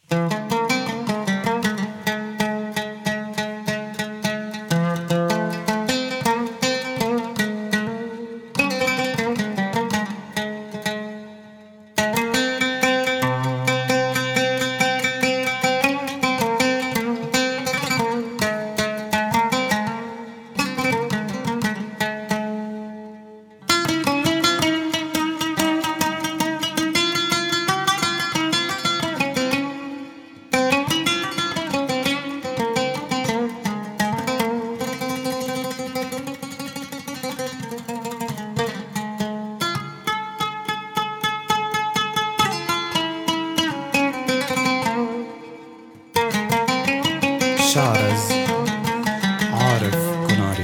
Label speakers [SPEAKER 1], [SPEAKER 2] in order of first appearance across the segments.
[SPEAKER 1] شعرز عارف کناری.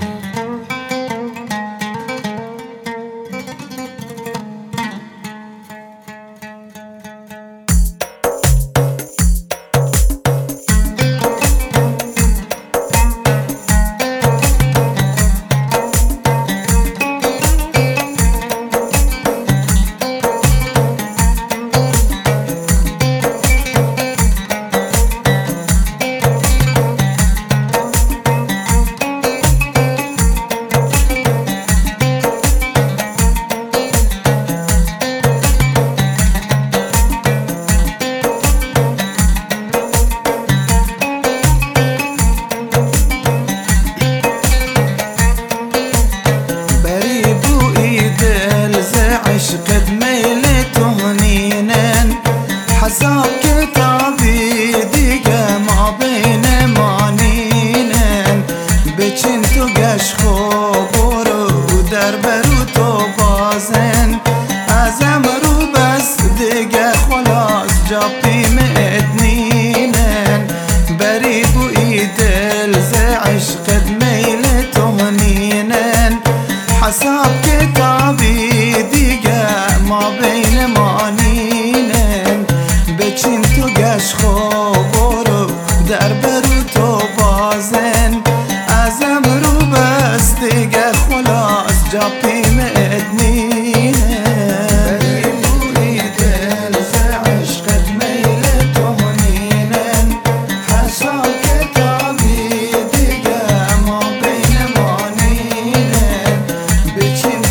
[SPEAKER 2] عشقت میلت هنینن حساب کتابی دیگه ما بین مانینن بچین تو گش خوب برو در برو تو بازن ازم رو بس دیگه خلاص جا پیم ادنینن بری بوی دل ز عشقت میلت هنینن حساب کتابی دیگه ما بین مانینن بچین تو گش خوب برو در برو تو بازن ازم رو بس دیگه خلاص جا پیم ادنینن بری بوی دل ز عشقت میل تو هنینن حساب کتابی دیگه ما بین مانینن بچین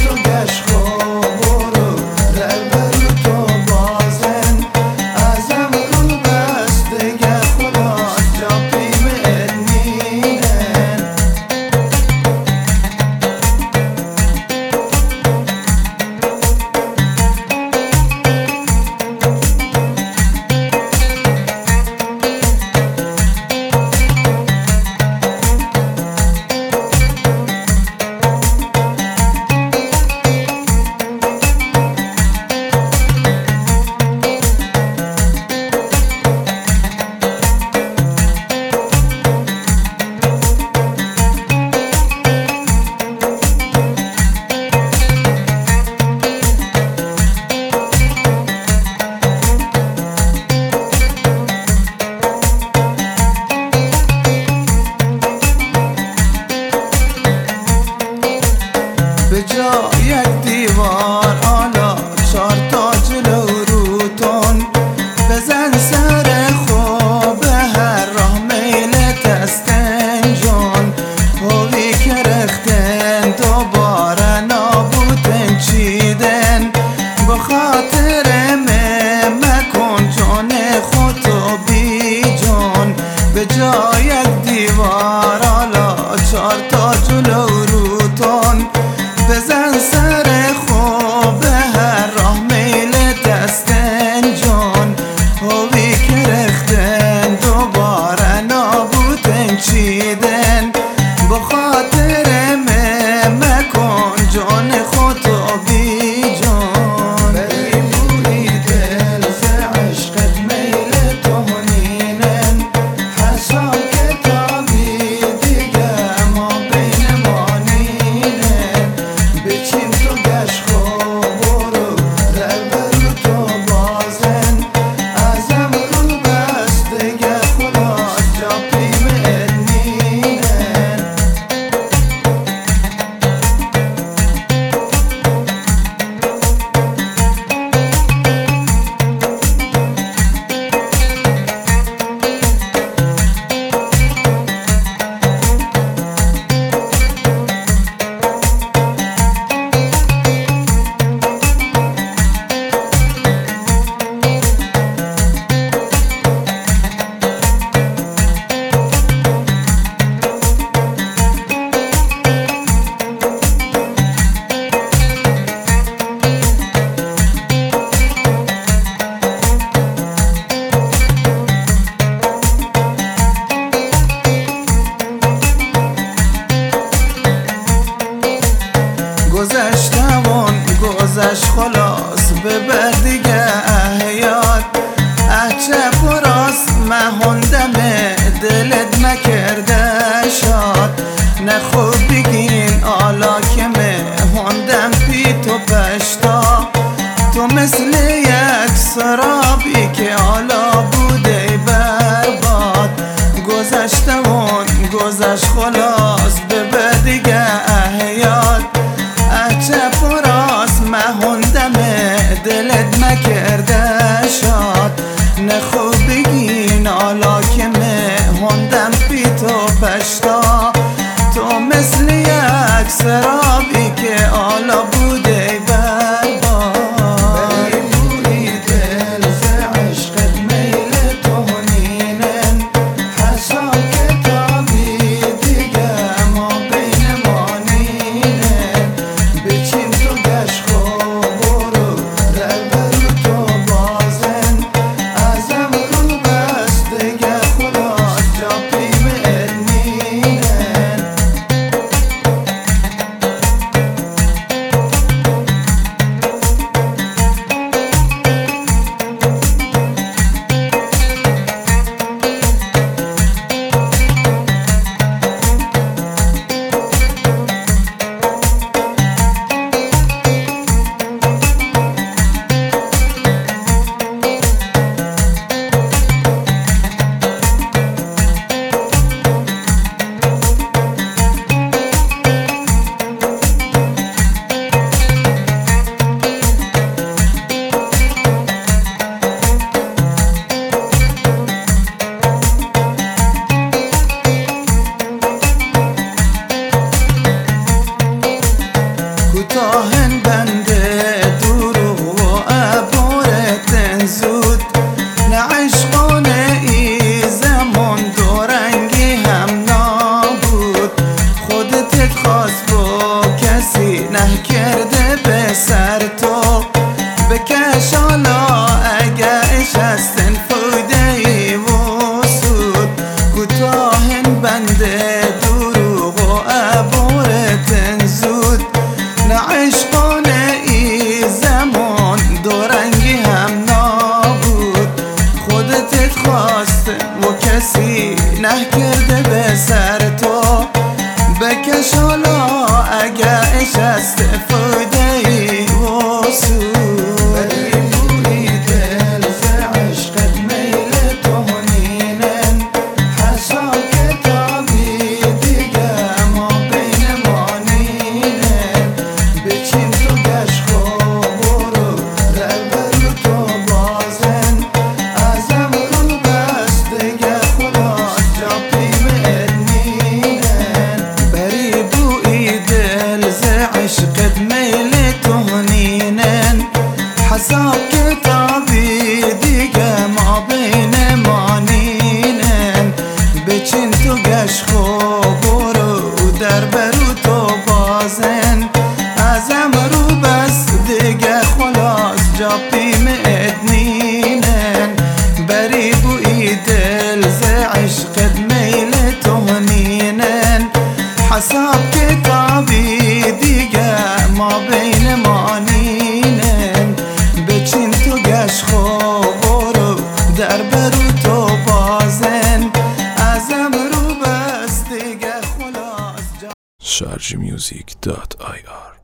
[SPEAKER 2] هستن فایده و سود کوتاهن بنده دروغ و عبارتن زود نه عشقانه ای زمان دورنگی هم نابود خودت خواست و کسی نه کرده به سر تو بکش حالا اگر اشست فایده ای و سود بری بوی دل ز عشقت میل تو نینن حساب کتابی دیگه ما بین ما نینن بچین تو گشت خوب برو در برو تو بازن ازم رو بس دیگه خلاص جا پیمت نینن بری بوی دل ز عشقت میل تو نینن حساب کتابی دیگه ما بین ما نینن بچین تو گشت خوب برو در برو تو بازن ازم رو بس دیگه خلاص جا پیمت نینن بری بوی دل ز عشقت میل تو نینن حساب کتابی دیگه ما بین ما نینن بچین تو گشت خوب برو در برو تو بازن ازم رو بس دیگه خلاص
[SPEAKER 3] sharjmusic.ir